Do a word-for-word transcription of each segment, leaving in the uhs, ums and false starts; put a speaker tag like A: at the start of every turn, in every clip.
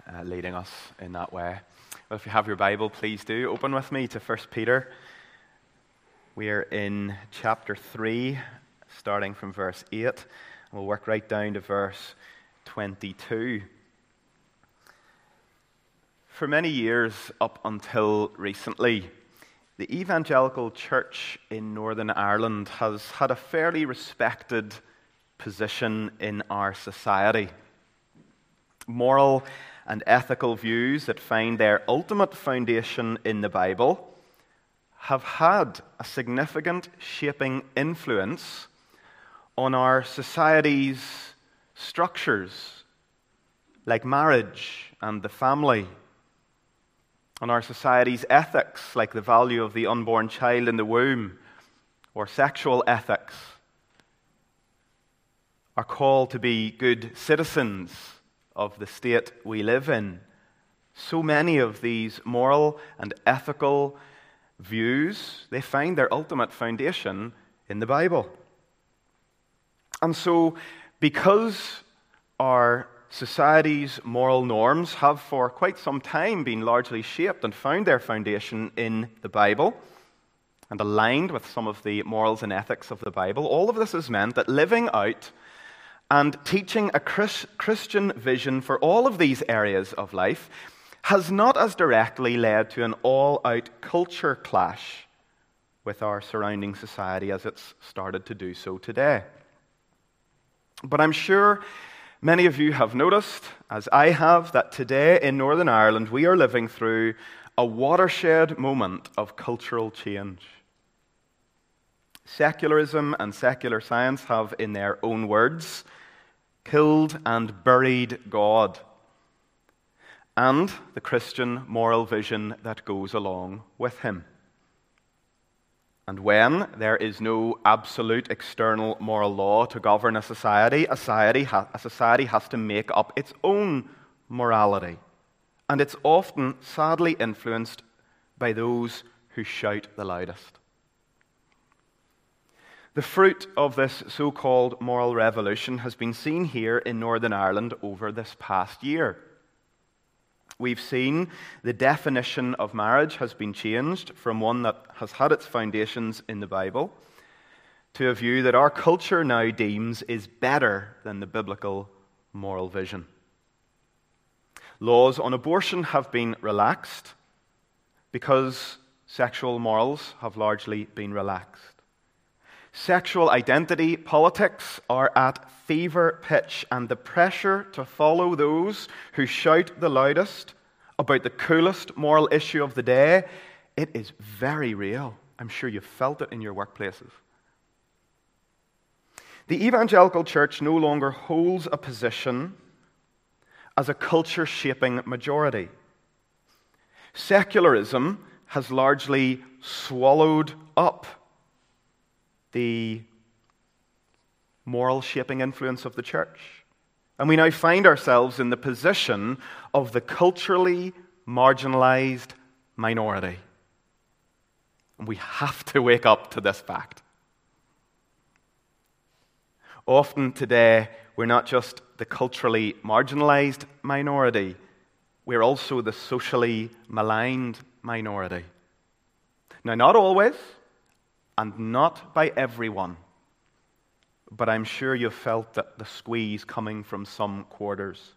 A: uh, leading us in that way. Well, if you have your Bible, please do open with me to First Peter. We are in chapter three, starting from verse eight. We'll work right down to verse twenty-two. For many years, up until recently, the evangelical church in Northern Ireland has had a fairly respected position in our society. Moral and ethical views that find their ultimate foundation in the Bible have had a significant shaping influence on our society's structures, like marriage and the family, on our society's ethics, like the value of the unborn child in the womb, or sexual ethics, our call to be good citizens of the state we live in. So many of these moral and ethical views, they find their ultimate foundation in the Bible. And so, because our society's moral norms have for quite some time been largely shaped and found their foundation in the Bible and aligned with some of the morals and ethics of the Bible, all of this has meant that living out and teaching a Chris- Christian vision for all of these areas of life has not as directly led to an all-out culture clash with our surrounding society as it's started to do so today. But I'm sure many of you have noticed, as I have, that today in Northern Ireland we are living through a watershed moment of cultural change. Secularism and secular science have, in their own words, killed and buried God and the Christian moral vision that goes along with him. And when there is no absolute external moral law to govern a society, a society, ha- a society has to make up its own morality. And it's often sadly influenced by those who shout the loudest. The fruit of this so-called moral revolution has been seen here in Northern Ireland over this past year. We've seen the definition of marriage has been changed from one that has had its foundations in the Bible to a view that our culture now deems is better than the biblical moral vision. Laws on abortion have been relaxed because sexual morals have largely been relaxed. Sexual identity politics are at fever pitch, and the pressure to follow those who shout the loudest about the coolest moral issue of the day, it is very real. I'm sure you've felt it in your workplaces. The evangelical church no longer holds a position as a culture-shaping majority. Secularism has largely swallowed up the moral shaping influence of the church. And we now find ourselves in the position of the culturally marginalized minority. And we have to wake up to this fact. Often today, we're not just the culturally marginalized minority, we're also the socially maligned minority. Now, not always, and not by everyone, but I'm sure you've felt that the squeeze coming from some quarters.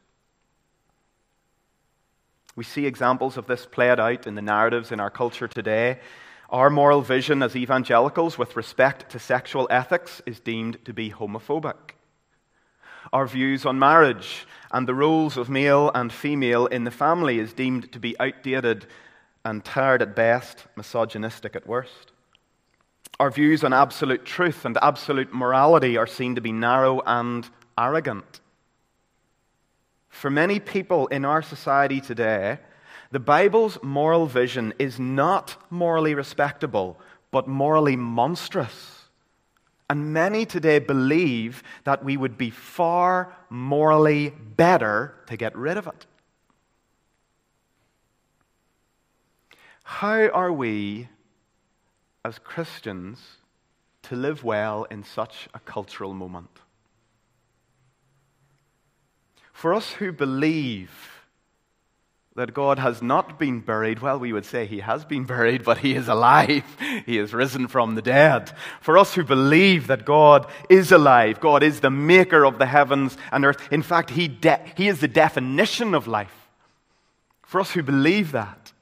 A: We see examples of this played out in the narratives in our culture today. Our moral vision as evangelicals with respect to sexual ethics is deemed to be homophobic. Our views on marriage and the roles of male and female in the family is deemed to be outdated and tired at best, misogynistic at worst. Our views on absolute truth and absolute morality are seen to be narrow and arrogant. For many people in our society today, the Bible's moral vision is not morally respectable, but morally monstrous. And many today believe that we would be far morally better to get rid of it. How are we as Christians to live well in such a cultural moment? For us who believe that God has not been buried. Well, we would say he has been buried, but he is alive. He is risen from the dead. For us who believe that God is alive, God is the maker of the heavens and earth. In fact, he, de- he is the definition of life. For us who believe that.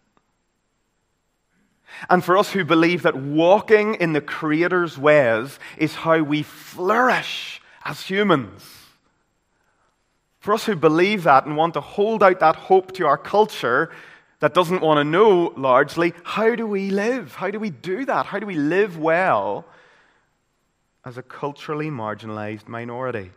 A: And for us who believe that walking in the Creator's ways is how we flourish as humans. For us who believe that and want to hold out that hope to our culture that doesn't want to know largely, how do we live? How do we do that? How do we live well as a culturally marginalized minority?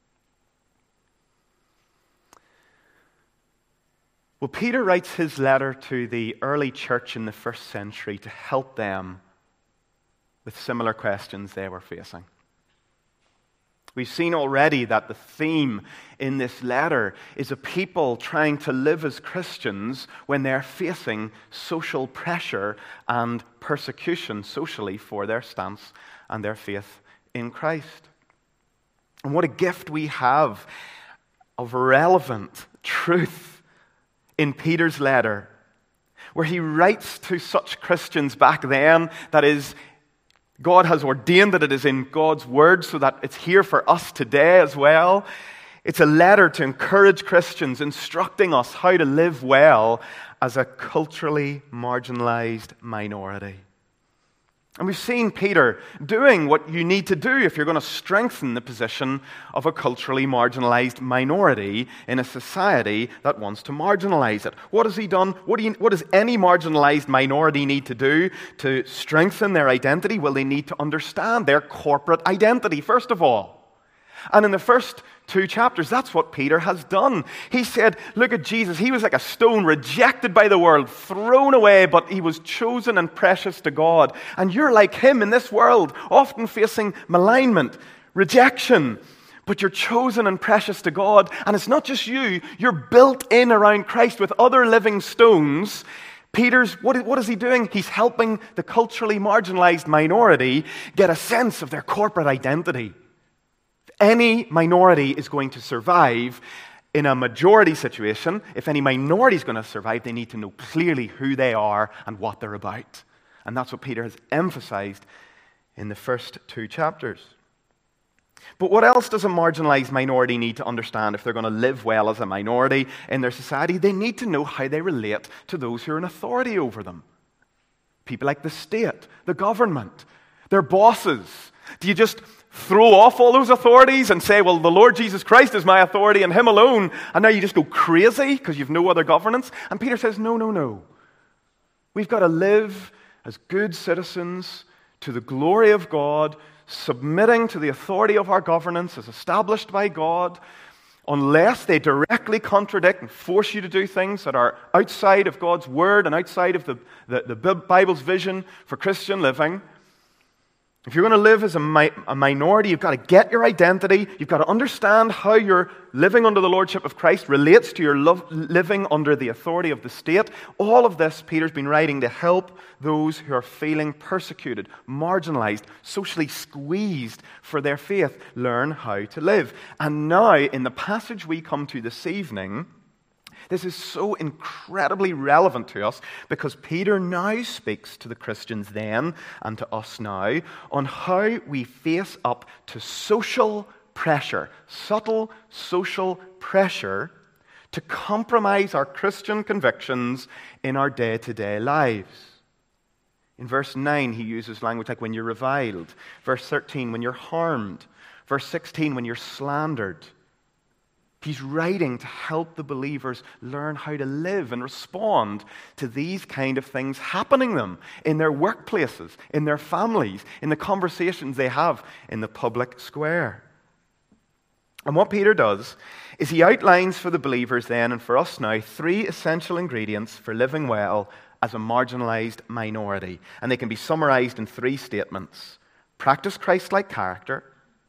A: Well, Peter writes his letter to the early church in the first century to help them with similar questions they were facing. We've seen already that the theme in this letter is a people trying to live as Christians when they're facing social pressure and persecution socially for their stance and their faith in Christ. And what a gift we have of relevant truth in Peter's letter, where he writes to such Christians back then, that is, God has ordained that it is in God's Word so that it's here for us today as well. It's a letter to encourage Christians, instructing us how to live well as a culturally marginalized minority. And we've seen Peter doing what you need to do if you're going to strengthen the position of a culturally marginalized minority in a society that wants to marginalize it. What has he done? What, do you, what does any marginalized minority need to do to strengthen their identity? Well, they need to understand their corporate identity, first of all. And in the first two chapters, that's what Peter has done. He said, look at Jesus. He was like a stone rejected by the world, thrown away, but he was chosen and precious to God. And you're like him in this world, often facing malignment, rejection, but you're chosen and precious to God. And it's not just you. You're built in around Christ with other living stones. Peter's, what, what is he doing? He's helping the culturally marginalized minority get a sense of their corporate identity. Any minority is going to survive in a majority situation. If any minority is going to survive, they need to know clearly who they are and what they're about. And that's what Peter has emphasized in the first two chapters. But what else does a marginalized minority need to understand if they're going to live well as a minority in their society? They need to know how they relate to those who are in authority over them. People like the state, the government, their bosses. Do you just throw off all those authorities and say, well, the Lord Jesus Christ is my authority and him alone, and now you just go crazy because you've no other governance? And Peter says, no, no, no. We've got to live as good citizens to the glory of God, submitting to the authority of our governance as established by God, unless they directly contradict and force you to do things that are outside of God's word and outside of the, the, the Bible's vision for Christian living. If you're going to live as a, mi- a minority, you've got to get your identity. You've got to understand how your living under the lordship of Christ relates to your love, living under the authority of the state. All of this, Peter's been writing to help those who are feeling persecuted, marginalized, socially squeezed for their faith, learn how to live. And now, in the passage we come to this evening, this is so incredibly relevant to us because Peter now speaks to the Christians then and to us now on how we face up to social pressure, subtle social pressure to compromise our Christian convictions in our day-to-day lives. In verse nine, he uses language like when you're reviled. Verse thirteen, when you're harmed. Verse sixteen, when you're slandered. He's writing to help the believers learn how to live and respond to these kind of things happening to them in their workplaces, in their families, in the conversations they have in the public square. And what Peter does is he outlines for the believers then and for us now three essential ingredients for living well as a marginalized minority. And they can be summarized in three statements. Practice Christ-like character,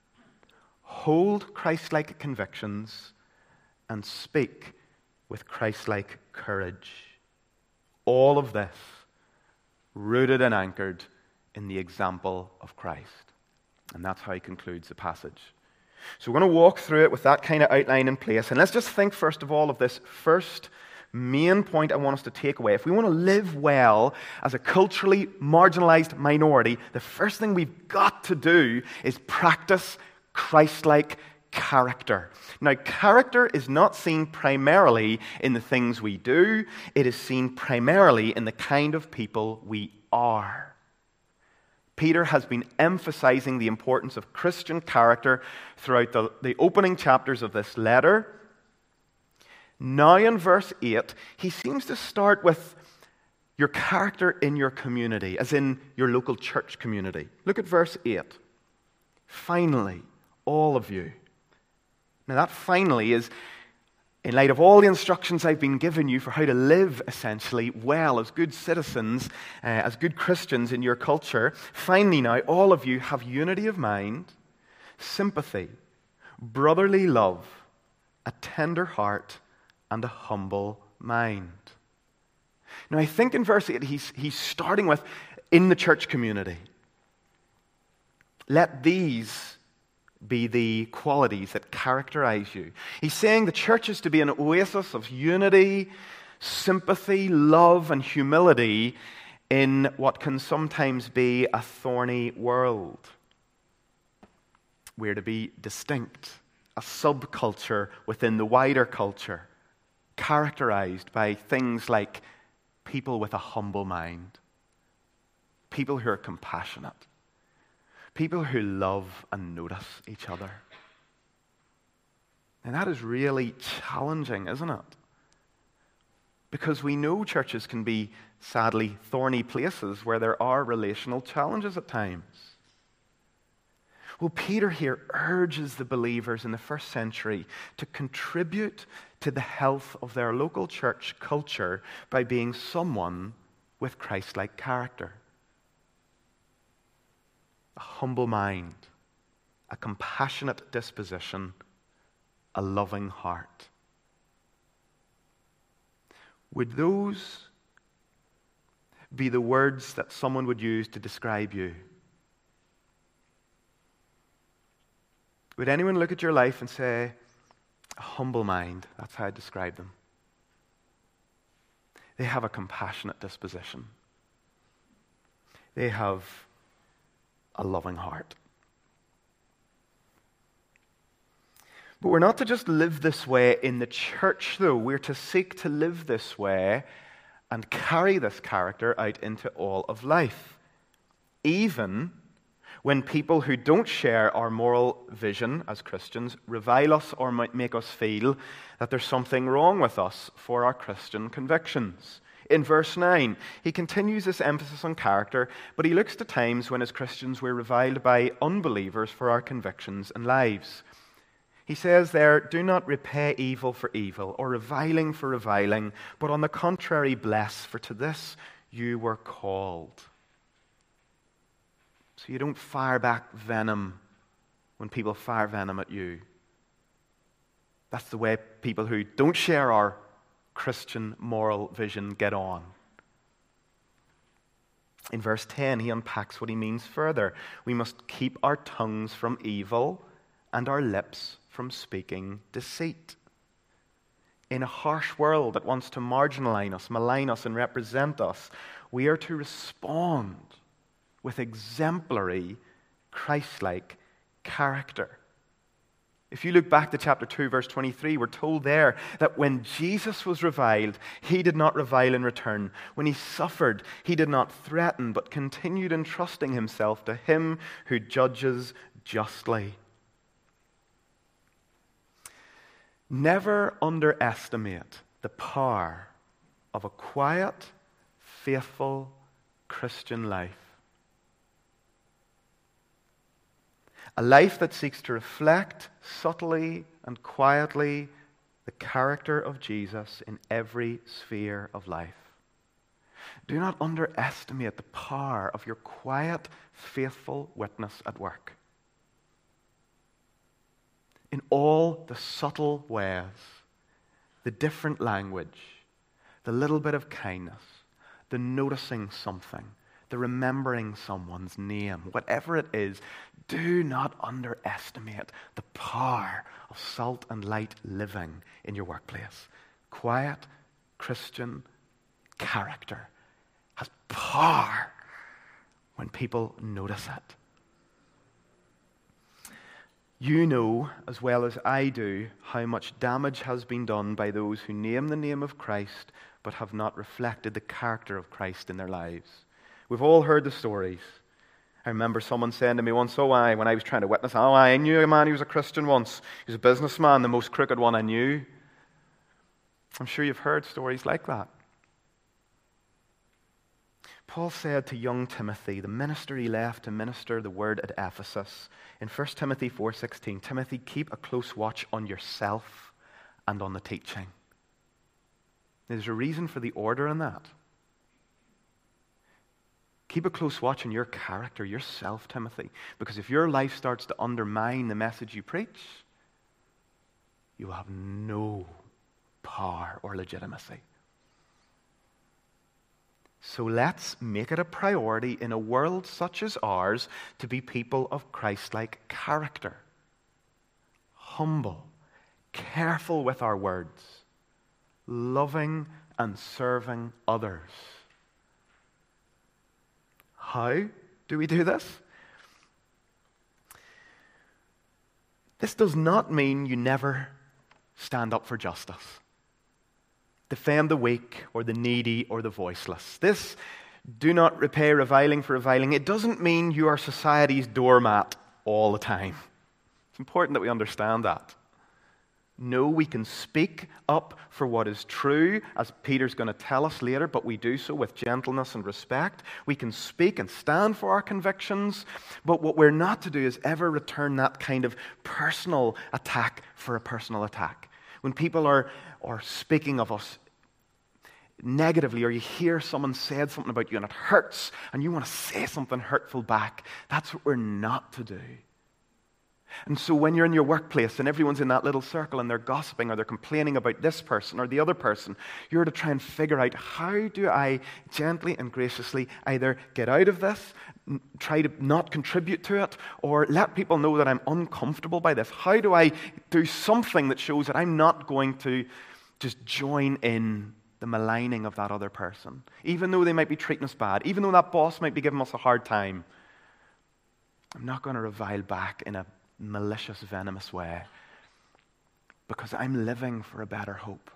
A: hold Christ-like convictions, and speak with Christ-like courage. All of this rooted and anchored in the example of Christ. And that's how he concludes the passage. So we're going to walk through it with that kind of outline in place. And let's just think first of all of this first main point I want us to take away. If we want to live well as a culturally marginalized minority, the first thing we've got to do is practice Christ-like character. Now, character is not seen primarily in the things we do. It is seen primarily in the kind of people we are. Peter has been emphasizing the importance of Christian character throughout the, the opening chapters of this letter. Now in verse eight, he seems to start with your character in your community, as in your local church community. Look at verse eight. Finally, all of you. Now that finally is in light of all the instructions I've been giving you for how to live, essentially, well as good citizens, uh, as good Christians in your culture. Finally now, all of you have unity of mind, sympathy, brotherly love, a tender heart, and a humble mind. Now I think in verse eight, he's, he's starting with, in the church community. Let these be the qualities that characterize you. He's saying the church is to be an oasis of unity, sympathy, love, and humility in what can sometimes be a thorny world. We're to be distinct, a subculture within the wider culture, characterized by things like people with a humble mind, people who are compassionate, people who love and notice each other. And that is really challenging, isn't it? Because we know churches can be, sadly, thorny places where there are relational challenges at times. Well, Peter here urges the believers in the first century to contribute to the health of their local church culture by being someone with Christ-like character. A humble mind, a compassionate disposition, a loving heart. Would those be the words that someone would use to describe you? Would anyone look at your life and say, a humble mind? That's how I describe them. They have a compassionate disposition. They have a loving heart. But we're not to just live this way in the church, though. We're to seek to live this way and carry this character out into all of life. Even when people who don't share our moral vision as Christians revile us or might make us feel that there's something wrong with us for our Christian convictions. In verse nine, he continues this emphasis on character, but he looks to times when as Christians we're reviled by unbelievers for our convictions and lives. He says there, do not repay evil for evil or reviling for reviling, but on the contrary bless, for to this you were called. So you don't fire back venom when people fire venom at you. That's the way people who don't share our Christian moral vision get on. In verse ten, he unpacks what he means further. We must keep our tongues from evil and our lips from speaking deceit. In a harsh world that wants to marginalize us, malign us, and represent us, we are to respond with exemplary, Christ-like character. If you look back to chapter two, verse twenty-three, we're told there that when Jesus was reviled, he did not revile in return. When he suffered, he did not threaten, but continued entrusting himself to him who judges justly. Never underestimate the power of a quiet, faithful Christian life. A life that seeks to reflect subtly and quietly the character of Jesus in every sphere of life. Do not underestimate the power of your quiet, faithful witness at work. In all the subtle ways, the different language, the little bit of kindness, the noticing something, the remembering someone's name, whatever it is, do not underestimate the power of salt and light living in your workplace. Quiet, Christian character has power when people notice it. You know as well as I do how much damage has been done by those who name the name of Christ but have not reflected the character of Christ in their lives. We've all heard the stories. I remember someone saying to me once, oh, I, when I was trying to witness, oh, I knew a man who was a Christian once. He was a businessman, the most crooked one I knew. I'm sure you've heard stories like that. Paul said to young Timothy, the minister he left to minister the word at Ephesus, in First Timothy four sixteen, Timothy, keep a close watch on yourself and on the teaching. There's a reason for the order in that. Keep a close watch on your character, yourself, Timothy, because if your life starts to undermine the message you preach, you will have no power or legitimacy. So let's make it a priority in a world such as ours to be people of Christ-like character. Humble, careful with our words, loving and serving others. How do we do this? This does not mean you never stand up for justice. Defend the weak or the needy or the voiceless. This, do not repay reviling for reviling. It doesn't mean you are society's doormat all the time. It's important that we understand that. No, we can speak up for what is true, as Peter's going to tell us later, but we do so with gentleness and respect. We can speak and stand for our convictions, but what we're not to do is ever return that kind of personal attack for a personal attack. When people are, are speaking of us negatively, or you hear someone said something about you and it hurts, and you want to say something hurtful back, that's what we're not to do. And so when you're in your workplace and everyone's in that little circle and they're gossiping or they're complaining about this person or the other person, you're to try and figure out, how do I gently and graciously either get out of this, try to not contribute to it, or let people know that I'm uncomfortable by this? How do I do something that shows that I'm not going to just join in the maligning of that other person, even though they might be treating us bad, even though that boss might be giving us a hard time? I'm not going to revile back in a malicious, venomous way, because I'm living for a better hope.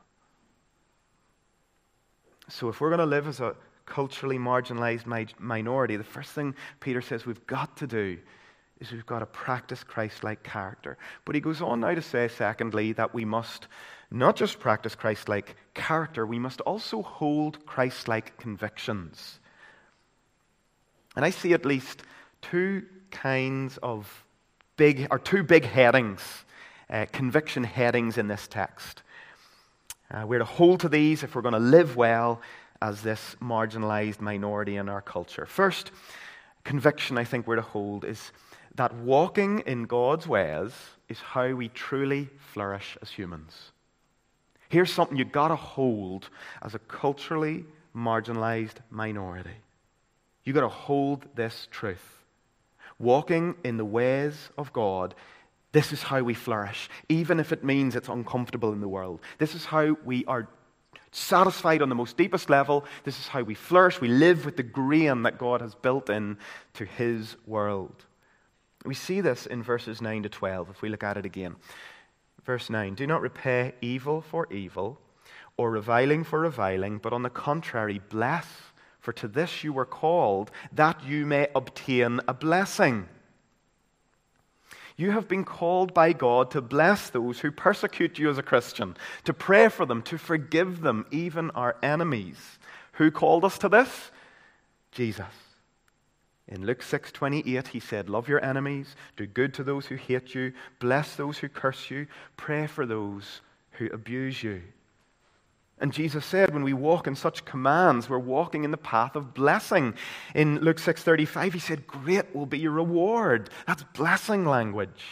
A: So if we're going to live as a culturally marginalized mi- minority, the first thing Peter says we've got to do is we've got to practice Christ-like character. But he goes on now to say, secondly, that we must not just practice Christ-like character, we must also hold Christ-like convictions. And I see at least two kinds of big, or two big headings, uh, conviction headings in this text. Uh, we're to hold to these if we're going to live well as this marginalized minority in our culture. First conviction I think we're to hold is that walking in God's ways is how we truly flourish as humans. Here's something you've got to hold as a culturally marginalized minority. You've got to hold this truth. Walking in the ways of God, this is how we flourish, even if it means it's uncomfortable in the world. This is how we are satisfied on the most deepest level. This is how we flourish. We live with the grain that God has built in to His world. We see this in verses nine to twelve, if we look at it again. Verse nine, do not repay evil for evil, or reviling for reviling, but on the contrary, bless. For to this you were called, that you may obtain a blessing. You have been called by God to bless those who persecute you as a Christian, to pray for them, to forgive them, even our enemies. Who called us to this? Jesus. In Luke six twenty-eight, he said, love your enemies, do good to those who hate you, bless those who curse you, pray for those who abuse you. And Jesus said, when we walk in such commands, we're walking in the path of blessing. In Luke six thirty-five, he said, great will be your reward. That's blessing language.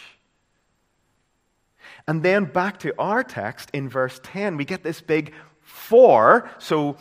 A: And then back to our text in verse ten, we get this big for. So,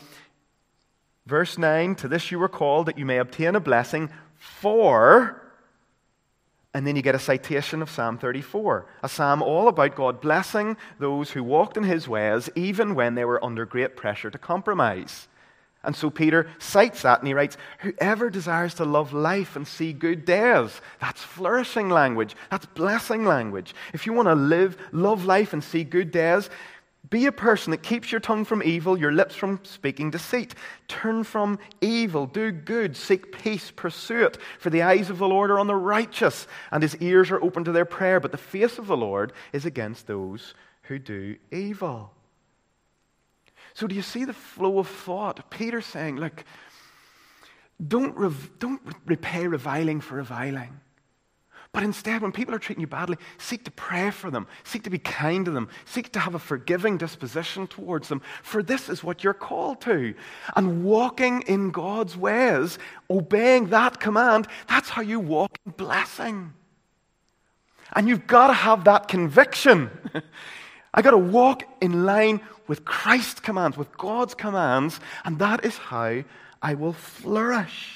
A: verse nine, to this you were called, that you may obtain a blessing, for And then you get a citation of Psalm thirty-four, a psalm all about God blessing those who walked in his ways even when they were under great pressure to compromise. And so Peter cites that and he writes, whoever desires to love life and see good days, that's flourishing language, that's blessing language. If you want to live, love life and see good days, be a person that keeps your tongue from evil, your lips from speaking deceit. Turn from evil, do good, seek peace, pursue it. For the eyes of the Lord are on the righteous, and his ears are open to their prayer. But the face of the Lord is against those who do evil. So do you see the flow of thought? Peter's saying, look, don't, rev- don't repay reviling for reviling. But instead, when people are treating you badly, seek to pray for them. Seek to be kind to them. Seek to have a forgiving disposition towards them. For this is what you're called to. And walking in God's ways, obeying that command, that's how you walk in blessing. And you've got to have that conviction. I got to walk in line with Christ's commands, with God's commands, and that is how I will flourish.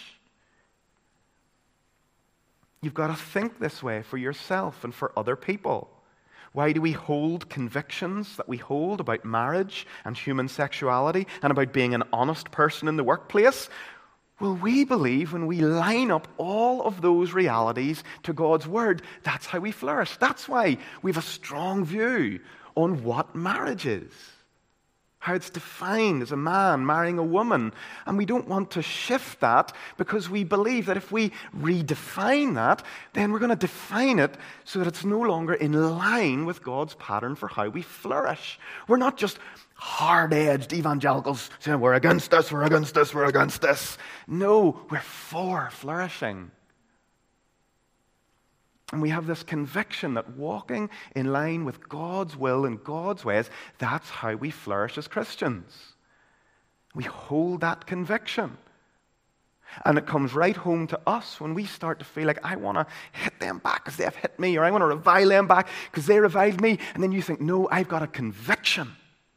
A: You've got to think this way for yourself and for other people. Why do we hold convictions that we hold about marriage and human sexuality and about being an honest person in the workplace? Well, we believe when we line up all of those realities to God's Word, that's how we flourish. That's why we have a strong view on what marriage is, how it's defined as a man marrying a woman. And we don't want to shift that because we believe that if we redefine that, then we're going to define it so that it's no longer in line with God's pattern for how we flourish. We're not just hard-edged evangelicals saying we're against this, we're against this, we're against this. No, we're for flourishing. And we have this conviction that walking in line with God's will and God's ways, that's how we flourish as Christians. We hold that conviction. And it comes right home to us when we start to feel like, I want to hit them back because they've hit me, or I want to revile them back because they reviled me. And then you think, no, I've got a conviction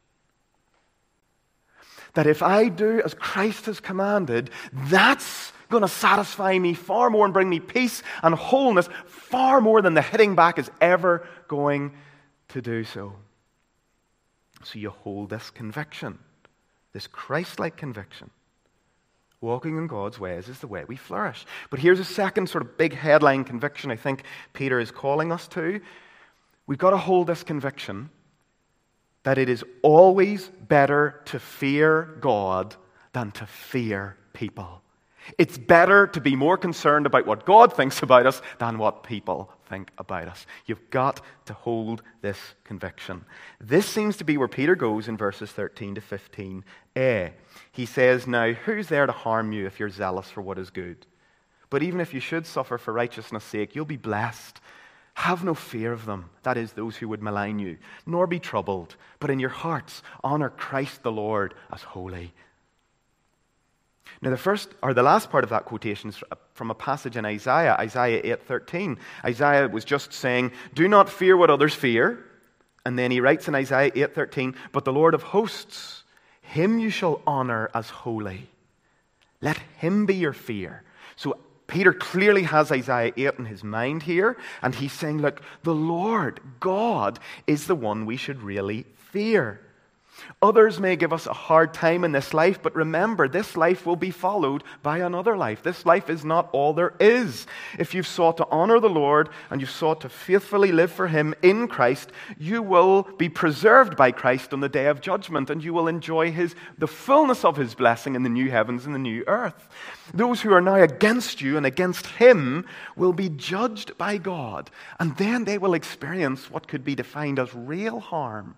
A: that if I do as Christ has commanded, that's going to satisfy me far more and bring me peace and wholeness far more than the hitting back is ever going to do so. So you hold this conviction, this Christ-like conviction. Walking in God's ways is the way we flourish. But here's a second sort of big headline conviction I think Peter is calling us to. We've got to hold this conviction that it is always better to fear God than to fear people. It's better to be more concerned about what God thinks about us than what people think about us. You've got to hold this conviction. This seems to be where Peter goes in verses thirteen to fifteen a. He says, now, who's there to harm you if you're zealous for what is good? But even if you should suffer for righteousness' sake, you'll be blessed. Have no fear of them, that is, those who would malign you, nor be troubled, but in your hearts honor Christ the Lord as holy. Now, the first or the last part of that quotation is from a passage in Isaiah, Isaiah eight thirteen. Isaiah was just saying, do not fear what others fear. And then he writes in Isaiah eight thirteen, but the Lord of hosts, him you shall honor as holy. Let him be your fear. So Peter clearly has Isaiah eight in his mind here, and he's saying, look, the Lord, God, is the one we should really fear. Others may give us a hard time in this life, but remember, this life will be followed by another life. This life is not all there is. If you've sought to honor the Lord and you've sought to faithfully live for Him in Christ, you will be preserved by Christ on the day of judgment, and you will enjoy His the fullness of His blessing in the new heavens and the new earth. Those who are now against you and against Him will be judged by God, and then they will experience what could be defined as real harm.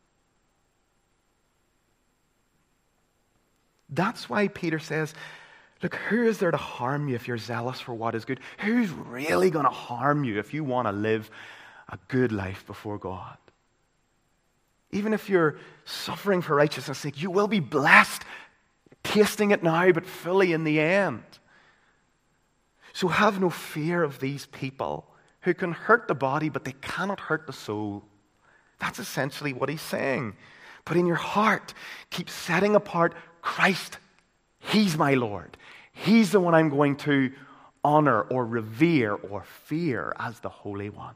A: That's why Peter says, look, who is there to harm you if you're zealous for what is good? Who's really going to harm you if you want to live a good life before God? Even if you're suffering for righteousness' sake, you will be blessed, tasting it now, but fully in the end. So have no fear of these people who can hurt the body, but they cannot hurt the soul. That's essentially what he's saying. But in your heart, keep setting apart Christ. He's my Lord. He's the one I'm going to honor or revere or fear as the Holy One.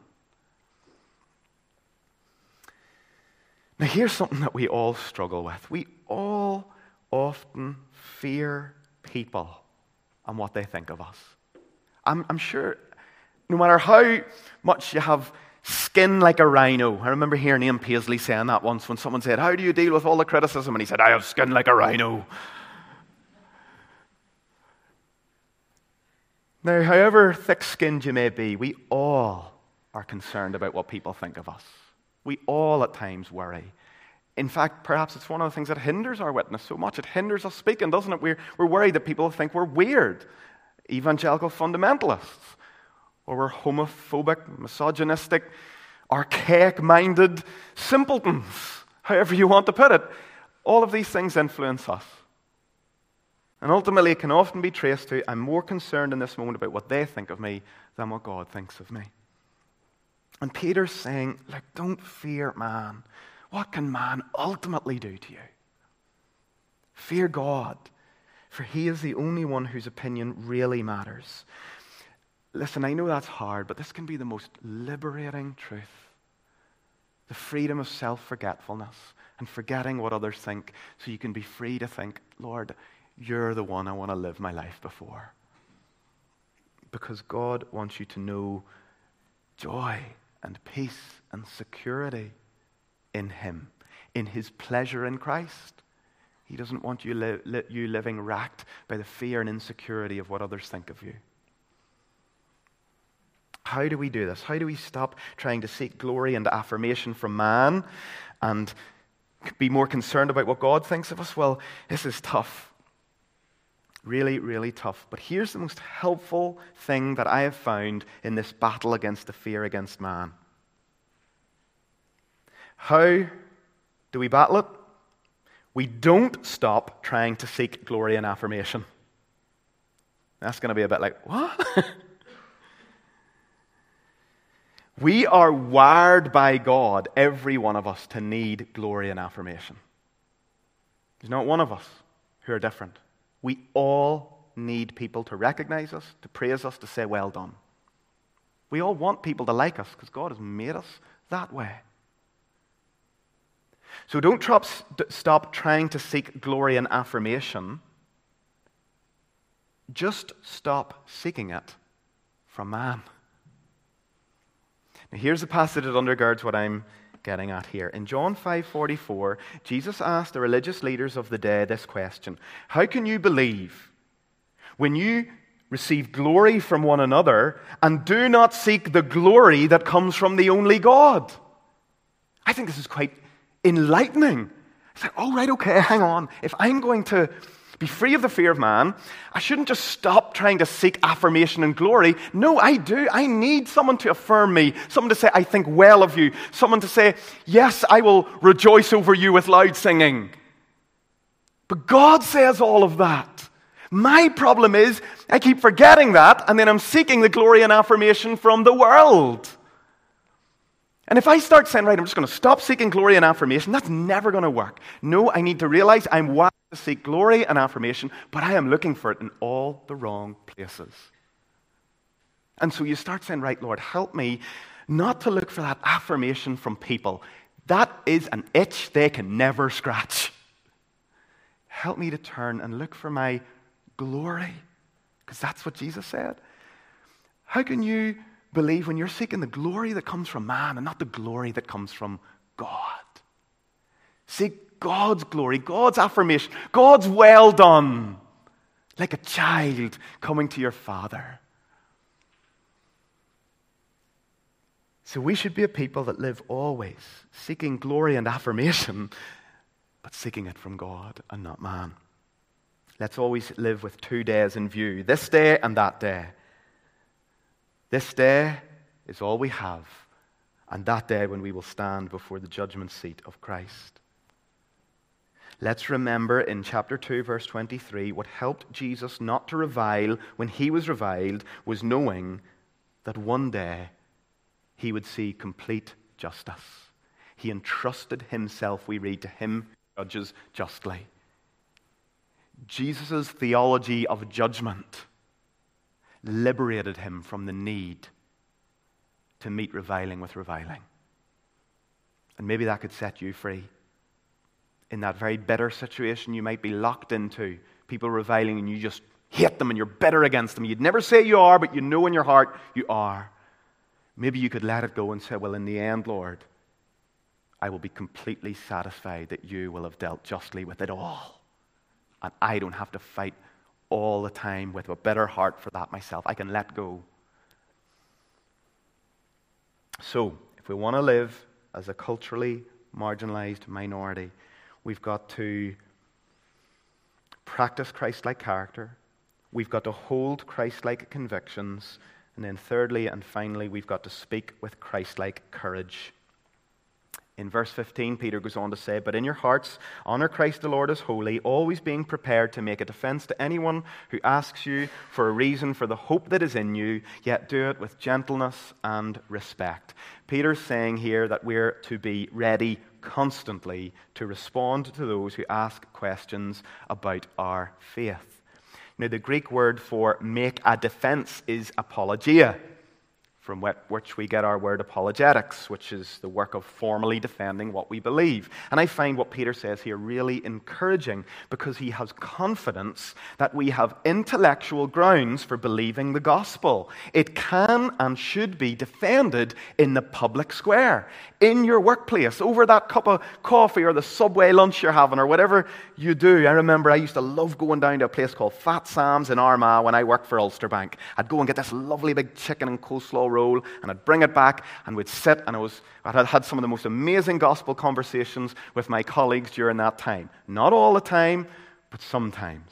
A: Now here's something that we all struggle with. We all often fear people and what they think of us. I'm, I'm sure no matter how much you have skin like a rhino. I remember hearing Ian Paisley saying that once when someone said, how do you deal with all the criticism? And he said, I have skin like a rhino. Now, however thick-skinned you may be, we all are concerned about what people think of us. We all at times worry. In fact, perhaps it's one of the things that hinders our witness so much. It hinders us speaking, doesn't it? We're, we're worried that people think we're weird, evangelical fundamentalists, or we're homophobic, misogynistic, archaic-minded simpletons, however you want to put it. All of these things influence us. And ultimately, it can often be traced to, I'm more concerned in this moment about what they think of me than what God thinks of me. And Peter's saying, look, don't fear man. What can man ultimately do to you? Fear God, for he is the only one whose opinion really matters. Listen, I know that's hard, but this can be the most liberating truth. The freedom of self-forgetfulness and forgetting what others think so you can be free to think, Lord, you're the one I want to live my life before. Because God wants you to know joy and peace and security in him, in his pleasure in Christ. He doesn't want you, li- li- you living racked by the fear and insecurity of what others think of you. How do we do this? How do we stop trying to seek glory and affirmation from man and be more concerned about what God thinks of us? Well, this is tough. Really, really tough. But here's the most helpful thing that I have found in this battle against the fear against man. How do we battle it? We don't stop trying to seek glory and affirmation. That's going to be a bit like, what? We are wired by God, every one of us, to need glory and affirmation. There's not one of us who are different. We all need people to recognize us, to praise us, to say, well done. We all want people to like us because God has made us that way. So don't trop- stop trying to seek glory and affirmation. Just stop seeking it from man. Now here's a passage that undergirds what I'm getting at here. In John five forty-four, Jesus asked the religious leaders of the day this question: how can you believe when you receive glory from one another and do not seek the glory that comes from the only God? I think this is quite enlightening. It's like, oh, right, okay, hang on. If I'm going to be free of the fear of man, I shouldn't just stop trying to seek affirmation and glory. No, I do. I need someone to affirm me, someone to say, I think well of you, someone to say, yes, I will rejoice over you with loud singing. But God says all of that. My problem is, I keep forgetting that, and then I'm seeking the glory and affirmation from the world. And if I start saying, right, I'm just going to stop seeking glory and affirmation, that's never going to work. No, I need to realize I'm wired to seek glory and affirmation, but I am looking for it in all the wrong places. And so you start saying, right, Lord, help me not to look for that affirmation from people. That is an itch they can never scratch. Help me to turn and look for my glory, because that's what Jesus said. How can you believe when you're seeking the glory that comes from man and not the glory that comes from God? Seek God's glory, God's affirmation, God's well done, like a child coming to your Father. So we should be a people that live always seeking glory and affirmation, but seeking it from God and not man. Let's always live with two days in view, this day and that day. This day is all we have, and that day when we will stand before the judgment seat of Christ. Let's remember in chapter two, verse twenty-three, what helped Jesus not to revile when he was reviled was knowing that one day he would see complete justice. He entrusted himself, we read, to him who judges justly. Jesus' theology of judgment liberated him from the need to meet reviling with reviling. And maybe that could set you free. In that very bitter situation you might be locked into, people reviling and you just hate them and you're bitter against them. You'd never say you are, but you know in your heart you are. Maybe you could let it go and say, well, in the end, Lord, I will be completely satisfied that you will have dealt justly with it all. And I don't have to fight all the time with a bitter heart for that myself. I can let go. So, if we want to live as a culturally marginalized minority, we've got to practice Christ-like character. We've got to hold Christ-like convictions. And then thirdly and finally, we've got to speak with Christ-like courage. In verse fifteen, Peter goes on to say, "But in your hearts, honor Christ the Lord as holy, always being prepared to make a defense to anyone who asks you for a reason for the hope that is in you, yet do it with gentleness and respect." Peter's saying here that we're to be ready constantly to respond to those who ask questions about our faith. Now, the Greek word for make a defense is apologia, from which we get our word apologetics, which is the work of formally defending what we believe. And I find what Peter says here really encouraging, because he has confidence that we have intellectual grounds for believing the gospel. It can and should be defended in the public square, in your workplace, over that cup of coffee or the Subway lunch you're having or whatever you do. I remember I used to love going down to a place called Fat Sam's in Armagh when I worked for Ulster Bank. I'd go and get this lovely big chicken and coleslaw roll, and I'd bring it back and we'd sit, and I was I had had some of the most amazing gospel conversations with my colleagues during that time. Not all the time, but sometimes.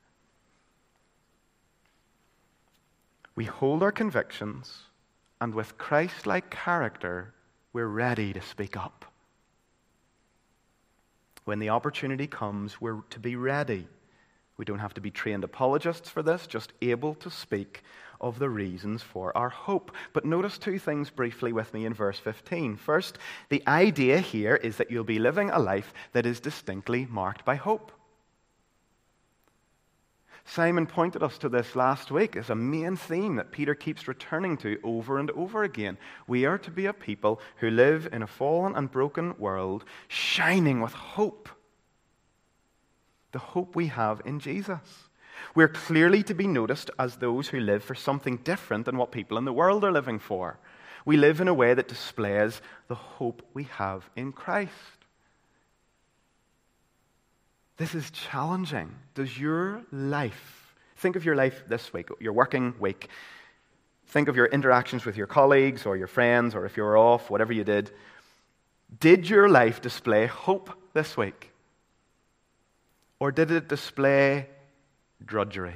A: We hold our convictions, and with Christ-like character, we're ready to speak up. When the opportunity comes, we're to be ready. We don't have to be trained apologists for this, just able to speak of the reasons for our hope. But notice two things briefly with me in verse fifteen. First, the idea here is that you'll be living a life that is distinctly marked by hope. Simon pointed us to this last week as a main theme that Peter keeps returning to over and over again. We are to be a people who live in a fallen and broken world, shining with hope. The hope we have in Jesus. We're clearly to be noticed as those who live for something different than what people in the world are living for. We live in a way that displays the hope we have in Christ. This is challenging. Does your life, think of your life this week, your working week. Think of your interactions with your colleagues or your friends, or if you're off, whatever you did. Did your life display hope this week? Or did it display drudgery?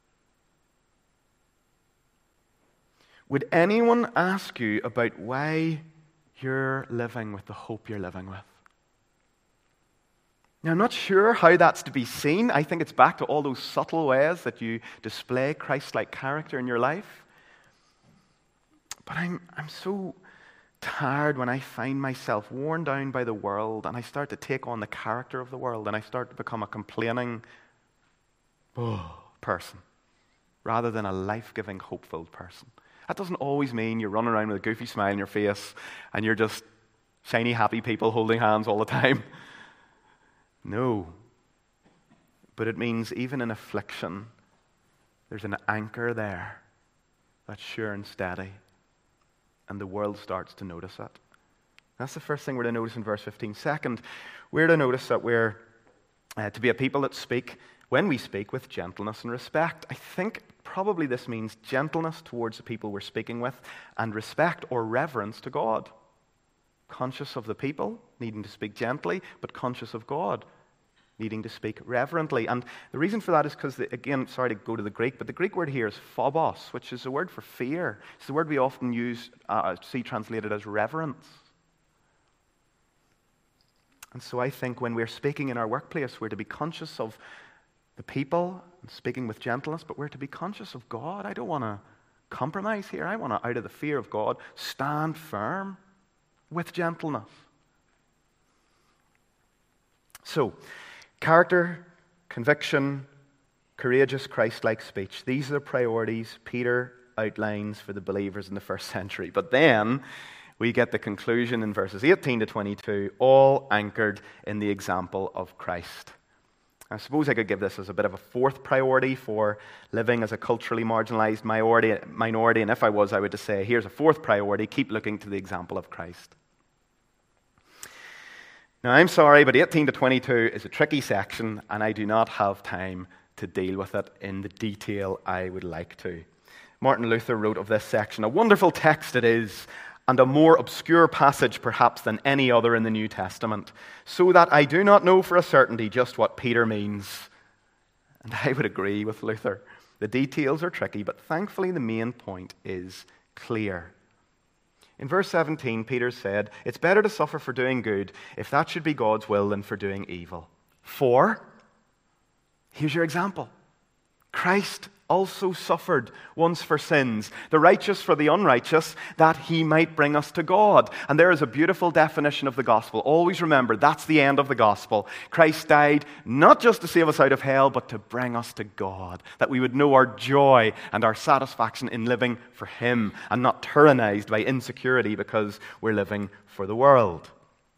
A: Would anyone ask you about why you're living with the hope you're living with? Now, I'm not sure how that's to be seen. I think it's back to all those subtle ways that you display Christ-like character in your life. But I'm, I'm so tired when I find myself worn down by the world and I start to take on the character of the world and I start to become a complaining oh, person rather than a life-giving, hope-filled person. That doesn't always mean you're running around with a goofy smile on your face and you're just shiny, happy people holding hands all the time. No. But it means even in affliction, there's an anchor there that's sure and steady. And the world starts to notice it. That's the first thing we're to notice in verse fifteen. Second, we're to notice that we're uh, to be a people that speak, when we speak, with gentleness and respect. I think probably this means gentleness towards the people we're speaking with and respect or reverence to God. Conscious of the people, needing to speak gently, but conscious of God, needing to speak reverently. And the reason for that is because, again, sorry to go to the Greek, but the Greek word here is phobos, which is a word for fear. It's the word we often use, uh, see translated as reverence. And so I think when we're speaking in our workplace, we're to be conscious of the people and speaking with gentleness, but we're to be conscious of God. I don't want to compromise here. I want to, out of the fear of God, stand firm with gentleness. So, character, conviction, courageous, Christ-like speech. These are the priorities Peter outlines for the believers in the first century. But then we get the conclusion in verses eighteen to twenty-two, all anchored in the example of Christ. I suppose I could give this as a bit of a fourth priority for living as a culturally marginalized minority, minority, and if I was, I would just say, here's a fourth priority, keep looking to the example of Christ. Now, I'm sorry, but eighteen to twenty-two is a tricky section, and I do not have time to deal with it in the detail I would like to. Martin Luther wrote of this section, a wonderful text it is, and a more obscure passage perhaps than any other in the New Testament, so that I do not know for a certainty just what Peter means. And I would agree with Luther. The details are tricky, but thankfully the main point is clear. In verse seventeen, Peter said, it's better to suffer for doing good, if that should be God's will, than for doing evil. For, here's your example. Christ also suffered once for sins, the righteous for the unrighteous, that he might bring us to God. And there is a beautiful definition of the gospel. Always remember, that's the end of the gospel. Christ died not just to save us out of hell, but to bring us to God, that we would know our joy and our satisfaction in living for him and not tyrannized by insecurity because we're living for the world.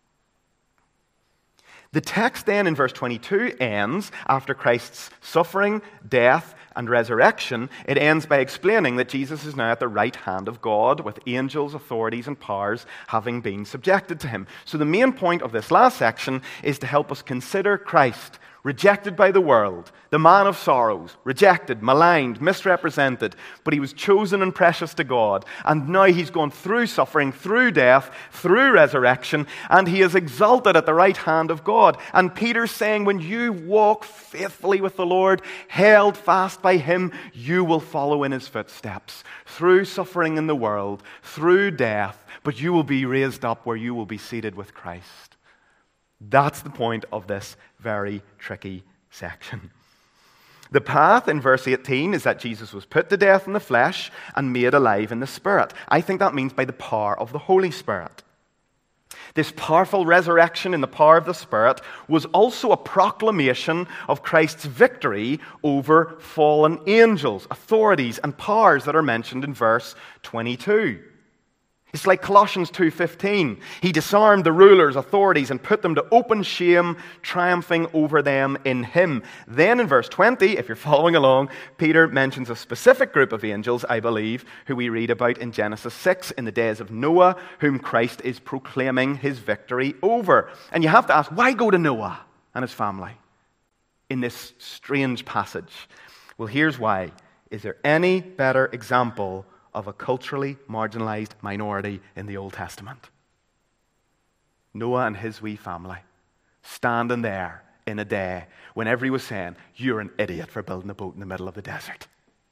A: The text then in verse twenty-two ends after Christ's suffering, death, and resurrection. It ends by explaining that Jesus is now at the right hand of God, with angels, authorities, and powers having been subjected to him. So the main point of this last section is to help us consider Christ, rejected by the world, the man of sorrows, rejected, maligned, misrepresented, but he was chosen and precious to God. And now he's gone through suffering, through death, through resurrection, and he is exalted at the right hand of God. And Peter's saying, when you walk faithfully with the Lord, held fast by him, you will follow in his footsteps, through suffering in the world, through death, but you will be raised up where you will be seated with Christ. That's the point of this very tricky section. The path in verse eighteen is that Jesus was put to death in the flesh and made alive in the Spirit. I think that means by the power of the Holy Spirit. This powerful resurrection in the power of the Spirit was also a proclamation of Christ's victory over fallen angels, authorities, and powers that are mentioned in verse twenty-two. It's like Colossians two fifteen. He disarmed the rulers, authorities, and put them to open shame, triumphing over them in him. Then in verse twenty, if you're following along, Peter mentions a specific group of angels, I believe, who we read about in Genesis six in the days of Noah, whom Christ is proclaiming his victory over. And you have to ask, why go to Noah and his family in this strange passage? Well, here's why. Is there any better example of a culturally marginalized minority in the Old Testament? Noah and his wee family, standing there in a day when everybody was saying, you're an idiot for building a boat in the middle of the desert.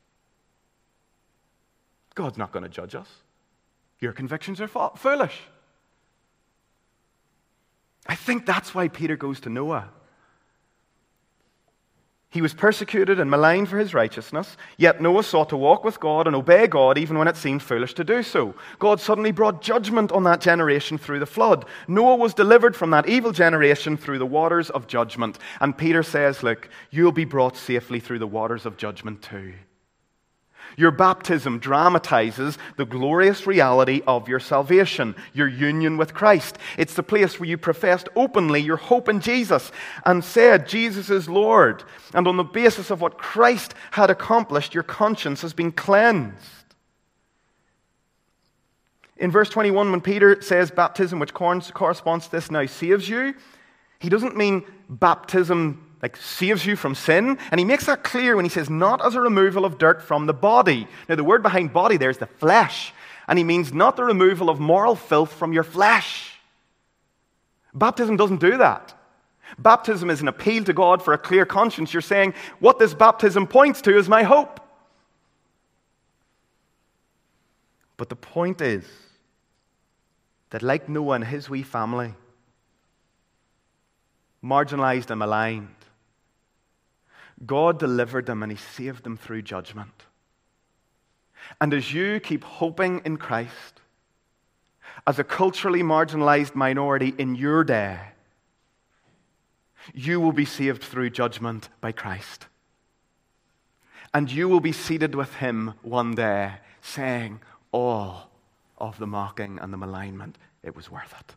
A: God's not going to judge us. Your convictions are fo- foolish. I think that's why Peter goes to Noah. He was persecuted and maligned for his righteousness, yet Noah sought to walk with God and obey God even when it seemed foolish to do so. God suddenly brought judgment on that generation through the flood. Noah was delivered from that evil generation through the waters of judgment. And Peter says, look, you'll be brought safely through the waters of judgment too. Your baptism dramatizes the glorious reality of your salvation, your union with Christ. It's the place where you professed openly your hope in Jesus and said, Jesus is Lord. And on the basis of what Christ had accomplished, your conscience has been cleansed. In verse twenty-one, when Peter says baptism, which corresponds to this now, saves you, he doesn't mean baptism like saves you from sin. And he makes that clear when he says, not as a removal of dirt from the body. Now, the word behind body there is the flesh. And he means not the removal of moral filth from your flesh. Baptism doesn't do that. Baptism is an appeal to God for a clear conscience. You're saying, what this baptism points to is my hope. But the point is that like Noah and his wee family, marginalized and maligned, God delivered them and he saved them through judgment. And as you keep hoping in Christ, as a culturally marginalized minority in your day, you will be saved through judgment by Christ. And you will be seated with him one day, saying, all of the mocking and the malignment, it was worth it.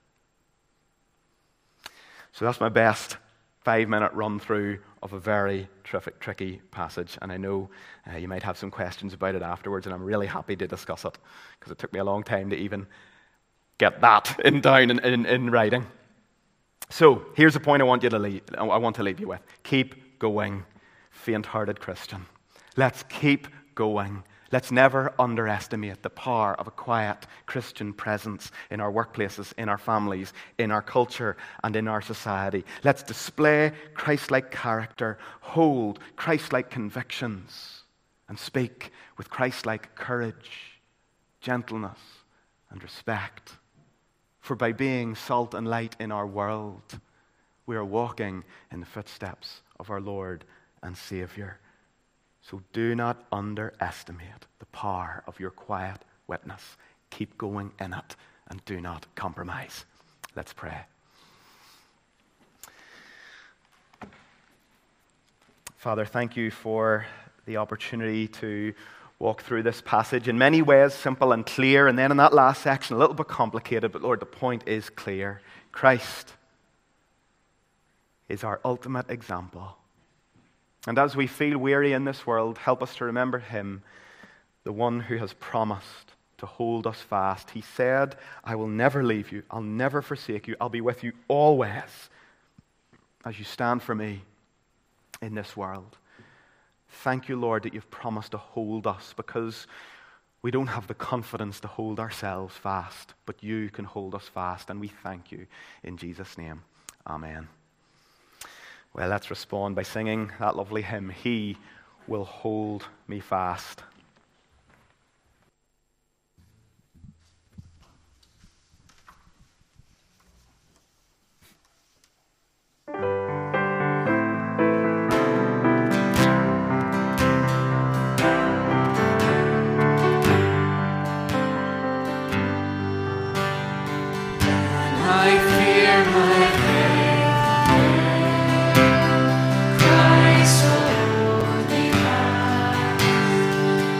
A: So that's my best five-minute run-through of a very terrific, tricky passage. And I know uh, you might have some questions about it afterwards, and I'm really happy to discuss it, because it took me a long time to even get that in down in, in, in writing. So here's the point I want you to leave, I want to leave you with. Keep going, faint-hearted Christian. Let's keep going. Let's never underestimate the power of a quiet Christian presence in our workplaces, in our families, in our culture, and in our society. Let's display Christ-like character, hold Christ-like convictions, and speak with Christ-like courage, gentleness, and respect. For by being salt and light in our world, we are walking in the footsteps of our Lord and Savior. So do not underestimate the power of your quiet witness. Keep going in it and do not compromise. Let's pray. Father, thank you for the opportunity to walk through this passage. In many ways, simple and clear, and then in that last section, a little bit complicated, but Lord, the point is clear. Christ is our ultimate example. And as we feel weary in this world, help us to remember him, the one who has promised to hold us fast. He said, I will never leave you. I'll never forsake you. I'll be with you always as you stand for me in this world. Thank you, Lord, that you've promised to hold us, because we don't have the confidence to hold ourselves fast, but you can hold us fast, and we thank you in Jesus' name. Amen. Well, let's respond by singing that lovely hymn, He Will Hold Me Fast.
B: Christ will hold me fast.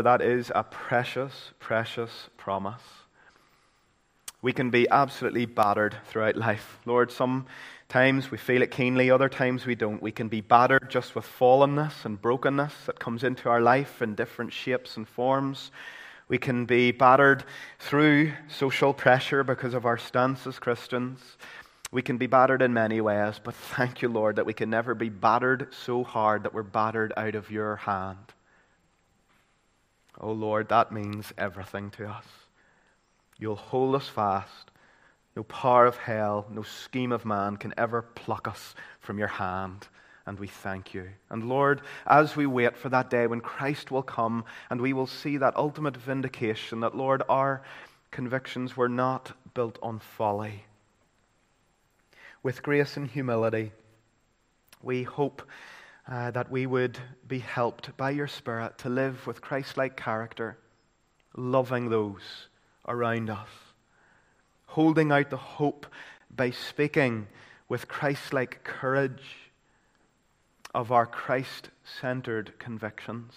A: that is a precious, precious promise. We can be absolutely battered throughout life. Lord, sometimes we feel it keenly, other times we don't. We can be battered just with fallenness and brokenness that comes into our life in different shapes and forms. We can be battered through social pressure because of our stance as Christians. We can be battered in many ways, but thank you, Lord, that we can never be battered so hard that we're battered out of your hand. Oh, Lord, that means everything to us. You'll hold us fast. No power of hell, no scheme of man can ever pluck us from your hand. And we thank you. And Lord, as we wait for that day when Christ will come and we will see that ultimate vindication that, Lord, our convictions were not built on folly. With grace and humility, we hope uh, that we would be helped by your Spirit to live with Christ-like character, loving those around us, holding out the hope by speaking with Christ-like courage of our Christ-centered convictions.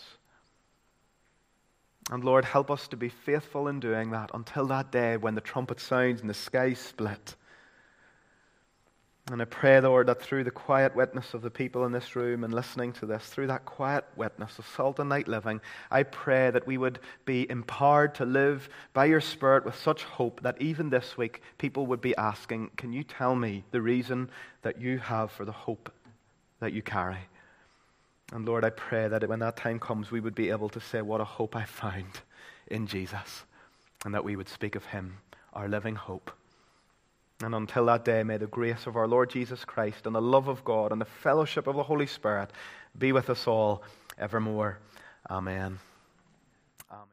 A: And Lord, help us to be faithful in doing that until that day when the trumpet sounds and the skies split. And I pray, Lord, that through the quiet witness of the people in this room and listening to this, through that quiet witness of Salt and Light living, I pray that we would be empowered to live by your Spirit with such hope that even this week people would be asking, can you tell me the reason that you have for the hope that you carry? And Lord, I pray that when that time comes, we would be able to say, what a hope I found in Jesus, and that we would speak of him, our living hope. And until that day, may the grace of our Lord Jesus Christ and the love of God and the fellowship of the Holy Spirit be with us all evermore. Amen.